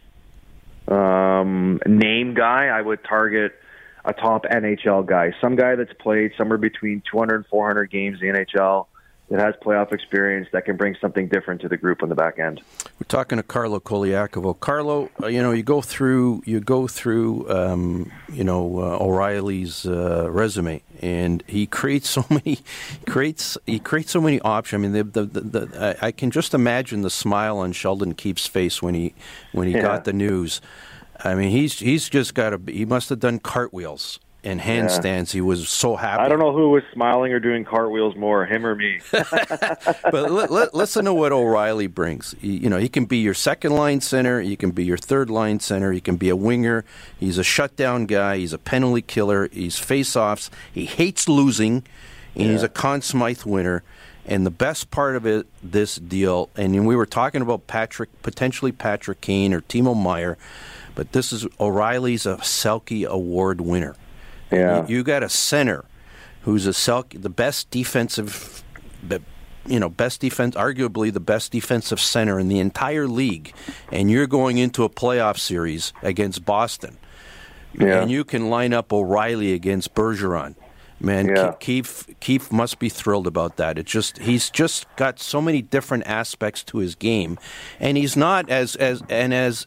name guy. I would target a top NHL guy, some guy that's played somewhere between 200 and 400 games in the NHL, that has playoff experience, that can bring something different to the group on the back end. We're talking to Carlo Colaiacovo. Carlo, you go through O'Reilly's resume, and he creates so many options. I mean, I can just imagine the smile on Sheldon Keefe's face when he got the news. I mean, he's just he must have done cartwheels and handstands. He was so happy. I don't know who was smiling or doing cartwheels more, him or me. But listen to what O'Reilly brings. He can be your second-line center. He can be your third-line center. He can be a winger. He's a shutdown guy. He's a penalty killer. He's face-offs. He hates losing, and he's a Conn Smythe winner. And the best part of this deal, and we were talking about potentially Patrick Kane or Timo Meier, but this is O'Reilly's a Selke Award winner. Yeah. You got a center who's the best defensive, arguably the best defensive center in the entire league, and you're going into a playoff series against Boston. Yeah. And you can line up O'Reilly against Bergeron. Man, Yeah. Keefe must be thrilled about that. He's just got so many different aspects to his game, and he's not as Howard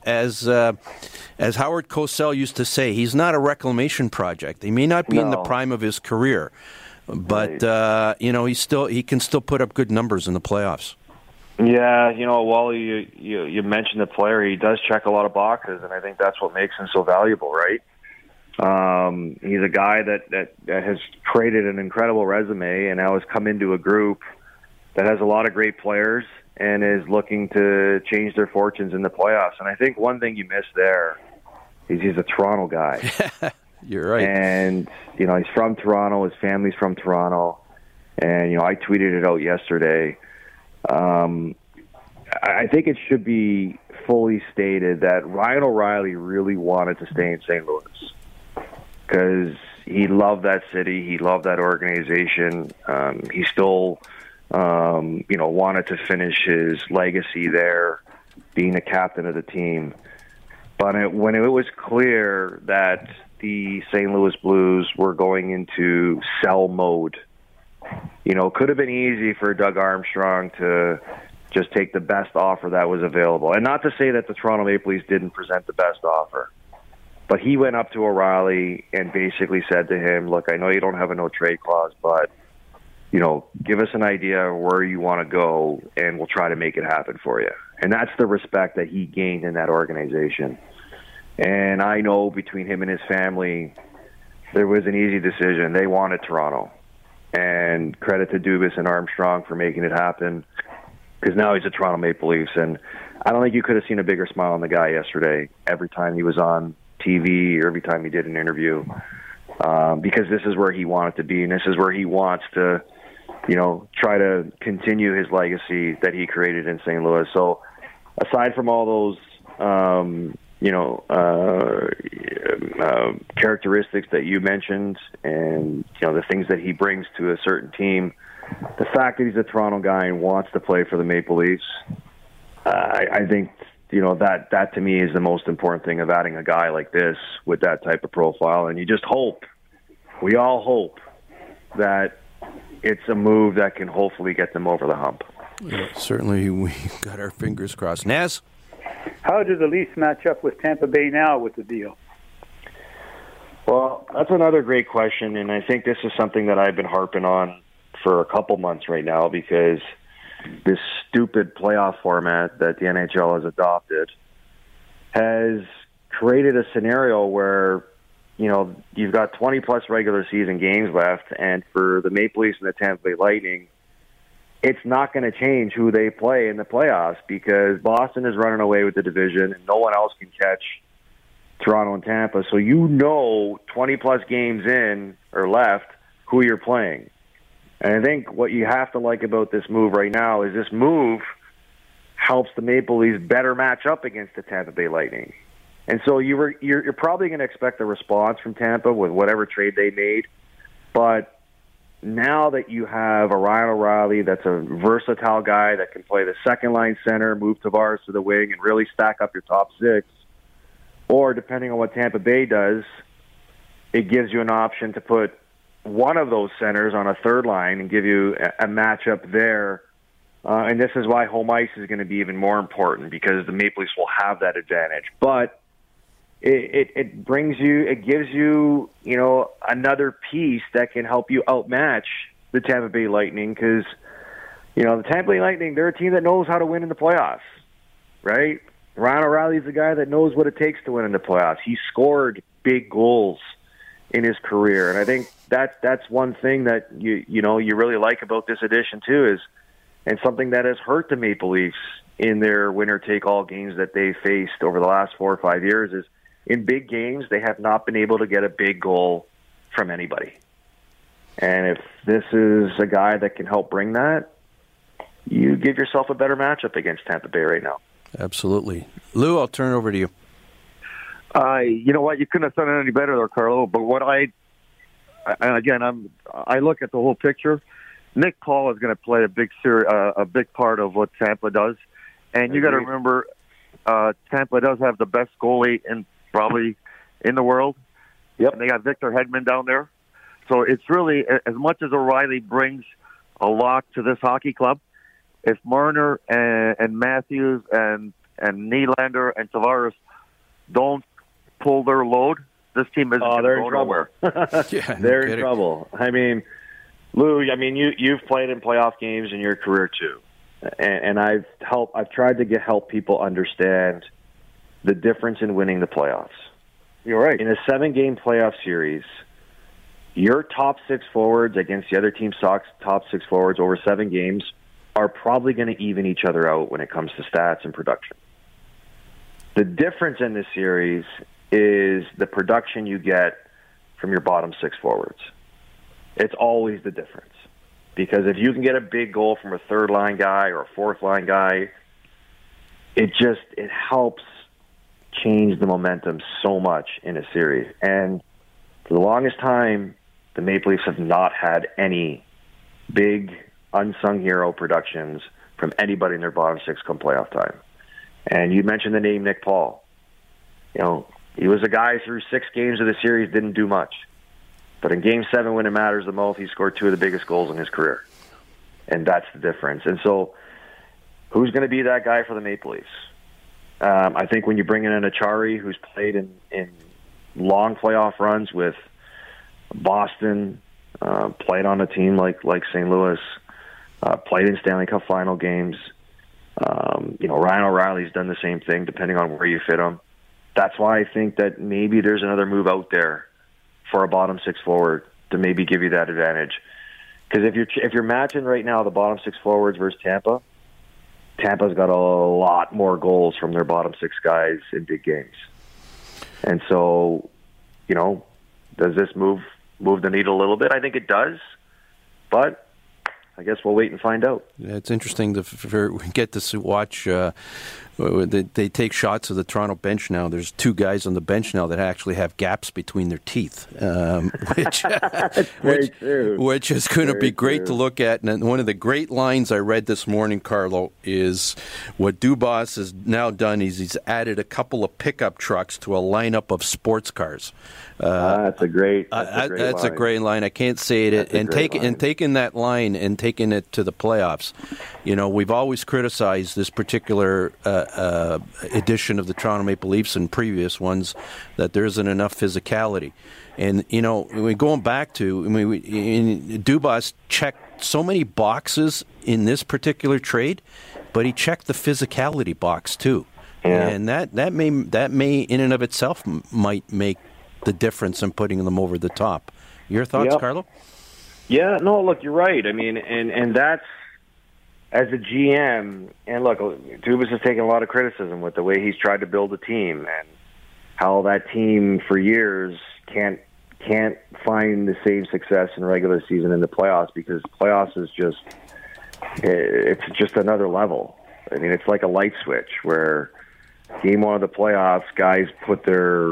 Cosell used to say, he's not a reclamation project. He may not be in the prime of his career, but right. he can still put up good numbers in the playoffs. Yeah, Wally, you mentioned the player. He does check a lot of boxes, and I think that's what makes him so valuable, right? He's a guy that has created an incredible resume and now has come into a group that has a lot of great players and is looking to change their fortunes in the playoffs. And I think one thing you missed there is he's a Toronto guy. You're right. And, he's from Toronto. His family's from Toronto. And, I tweeted it out yesterday. I think it should be fully stated that Ryan O'Reilly really wanted to stay in St. Louis because he loved that city. He loved that organization. He still, wanted to finish his legacy there, being the captain of the team. But when it was clear that the St. Louis Blues were going into sell mode, it could have been easy for Doug Armstrong to just take the best offer that was available. And not to say that the Toronto Maple Leafs didn't present the best offer. But he went up to O'Reilly and basically said to him, look, I know you don't have a no-trade clause, but, give us an idea of where you want to go, and we'll try to make it happen for you. And that's the respect that he gained in that organization. And I know between him and his family, there was an easy decision. They wanted Toronto. And credit to Dubas and Armstrong for making it happen, because now he's a Toronto Maple Leafs. And I don't think you could have seen a bigger smile on the guy yesterday every time he was on TV or every time he did an interview, because this is where he wanted to be, and this is where he wants to, try to continue his legacy that he created in St. Louis. So aside from all those, characteristics that you mentioned and, the things that he brings to a certain team, the fact that he's a Toronto guy and wants to play for the Maple Leafs, I think, that to me is the most important thing of adding a guy like this with that type of profile. And you just we all hope that it's a move that can hopefully get them over the hump. Yeah, certainly we got our fingers crossed. Naz? How do the Leafs match up with Tampa Bay now with the deal? Well, that's another great question, and I think this is something that I've been harping on for a couple months right now, because this stupid playoff format that the NHL has adopted has created a scenario where, you've got 20-plus regular season games left, and for the Maple Leafs and the Tampa Bay Lightning, it's not going to change who they play in the playoffs, because Boston is running away with the division, and no one else can catch Toronto and Tampa. So 20-plus games in or left who you're playing. And I think what you have to like about this move right now is this move helps the Maple Leafs better match up against the Tampa Bay Lightning. And so you're probably going to expect a response from Tampa with whatever trade they made. But now that you have a Ryan O'Reilly that's a versatile guy that can play the second-line center, move Tavares to the wing, and really stack up your top six, or depending on what Tampa Bay does, it gives you an option to put one of those centers on a third line and give you a matchup there. And this is why home ice is going to be even more important, because the Maple Leafs will have that advantage. But it gives you, another piece that can help you outmatch the Tampa Bay Lightning, because, the Tampa Bay Lightning, they're a team that knows how to win in the playoffs, right? Ryan O'Reilly's the guy that knows what it takes to win in the playoffs. He scored big goals in his career, and I think that's one thing that you really like about this edition too, is, and something that has hurt the Maple Leafs in their winner-take-all games that they faced over the last 4 or 5 years, is in big games they have not been able to get a big goal from anybody. And if this is a guy that can help bring that, you give yourself a better matchup against Tampa Bay right now. Absolutely. Lou, I'll turn it over to you. You know what? You couldn't have done it any better there, Carlo. But I look at the whole picture. Nick Paul is going to play a big part of what Tampa does. And you got to remember, Tampa does have the best goalie probably in the world. Yep. And they got Victor Hedman down there. So it's really, as much as O'Reilly brings a lot to this hockey club, if Marner and Matthews and Nylander and Tavares don't pull their load, this team isn't going to go nowhere. They're in trouble. I mean, Lou, you've played in playoff games in your career too, and I've tried to help people understand the difference in winning the playoffs. You're right. In a 7-game playoff series, your top 6 forwards against the other team's top 6 forwards over 7 games are probably going to even each other out when it comes to stats and production. The difference in this series is the production you get from your bottom 6 forwards. It's always the difference. Because if you can get a big goal from a third-line guy or a fourth-line guy, it helps change the momentum so much in a series. And for the longest time, the Maple Leafs have not had any big, unsung hero productions from anybody in their bottom 6 come playoff time. And you mentioned the name Nick Paul. He was a guy through 6 games of the series, didn't do much. But in Game 7, when it matters the most, he scored 2 of the biggest goals in his career. And that's the difference. And so who's going to be that guy for the Maple Leafs? I think when you bring in an Achari who's played in long playoff runs with Boston, played on a team like St. Louis, played in Stanley Cup final games. Ryan O'Reilly's done the same thing, depending on where you fit him. That's why I think that maybe there's another move out there for a bottom 6 forward to maybe give you that advantage. Because if you're matching right now the bottom 6 forwards versus Tampa, Tampa's got a lot more goals from their bottom 6 guys in big games. And so, does this move the needle a little bit? I think it does, but I guess we'll wait and find out. Yeah, it's interesting to get to watch. They take shots of the Toronto bench now. There's 2 guys on the bench now that actually have gaps between their teeth, which is going to be great to look at. And one of the great lines I read this morning, Carlo, is what Dubas has now done is he's added a couple of pickup trucks to a lineup of sports cars. That's a great line. I can't say it. And taking that line and taking it to the playoffs. We've always criticized this particular edition of the Toronto Maple Leafs and previous ones that there isn't enough physicality. And, going back to, Dubas checked so many boxes in this particular trade, but he checked the physicality box too. Yeah. And that may in and of itself might make the difference in putting them over the top. Your thoughts, Yep. Carlo? Yeah, no, look, you're right. I mean, and that's, as a GM, and look, Dubas has taken a lot of criticism with the way he's tried to build a team and how that team for years can't find the same success in regular season in the playoffs, because playoffs is it's just another level. I mean, it's like a light switch where game 1 of the playoffs, guys put their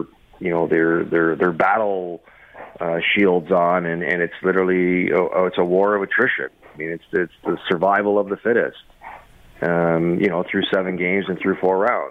battle shields on, and it's literally it's a war of attrition. I mean, it's the survival of the fittest, through 7 games and through 4 rounds.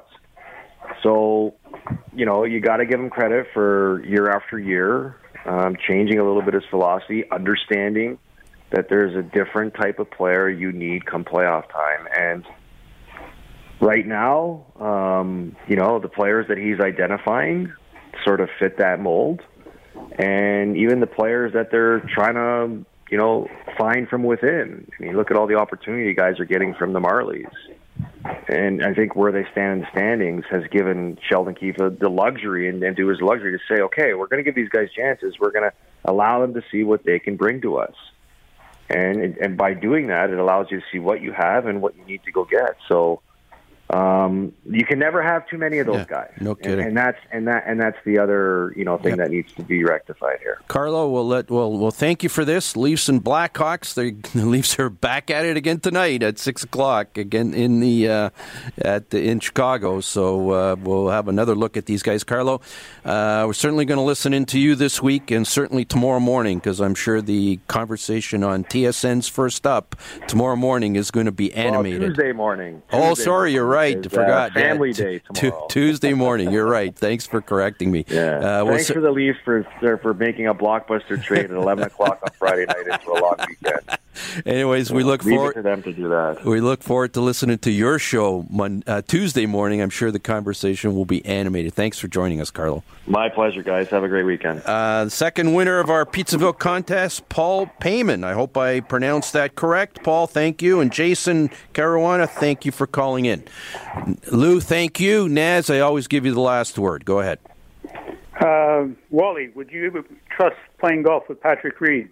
So, you got to give him credit for year after year, changing a little bit his philosophy, understanding that there's a different type of player you need come playoff time. And right now, the players that he's identifying sort of fit that mold. And even the players that they're trying to, find from within. I mean, look at all the opportunity guys are getting from the Marlies. And I think where they stand in the standings has given Sheldon Keefe the luxury and do his luxury to say, okay, we're going to give these guys chances. We're going to allow them to see what they can bring to us. And by doing that, it allows you to see what you have and what you need to go get. So, You can never have too many of those guys. No kidding. And that's the other thing that needs to be rectified here. Carlo, we'll thank you for this. Leafs and Blackhawks. The Leafs are back at it again tonight at 6:00 again in Chicago. So we'll have another look at these guys. Carlo, we're certainly going to listen into you this week and certainly tomorrow morning, because I'm sure the conversation on TSN's First Up tomorrow morning is going to be animated. Tuesday morning. Sorry, you're right. I forgot. Family Day tomorrow. Tuesday morning. You're right. Thanks for correcting me. Yeah. Thanks for the Leafs for making a blockbuster trade at 11 o'clock on Friday night into a long weekend. Anyways, we look Leave forward it to them to do that. We look forward to listening to your show Tuesday morning. I'm sure the conversation will be animated. Thanks for joining us, Carlo. My pleasure, guys. Have a great weekend. The second winner of our Pizzaville contest, Paul Payman. I hope I pronounced that correct. Paul, thank you. And Jason Caruana, thank you for calling in. Lou, thank you. Naz, I always give you the last word. Go ahead. Wally, would you trust playing golf with Patrick Reed?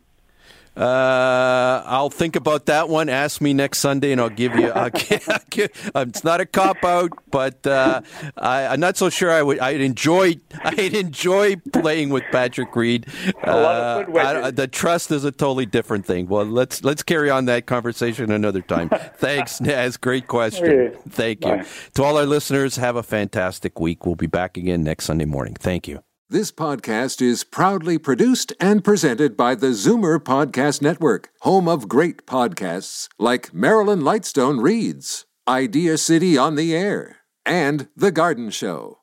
I'll think about that one. Ask me next Sunday, and I'll give you. It's not a cop out, but I'm not so sure. I'd enjoy playing with Patrick Reed. The trust is a totally different thing. Well, let's carry on that conversation another time. Thanks, Naz. Great question. Okay. Thank you. Bye. To all our listeners, have a fantastic week. We'll be back again next Sunday morning. Thank you. This podcast is proudly produced and presented by the Zoomer Podcast Network, home of great podcasts like Marilyn Lightstone Reads, Idea City on the Air, and The Garden Show.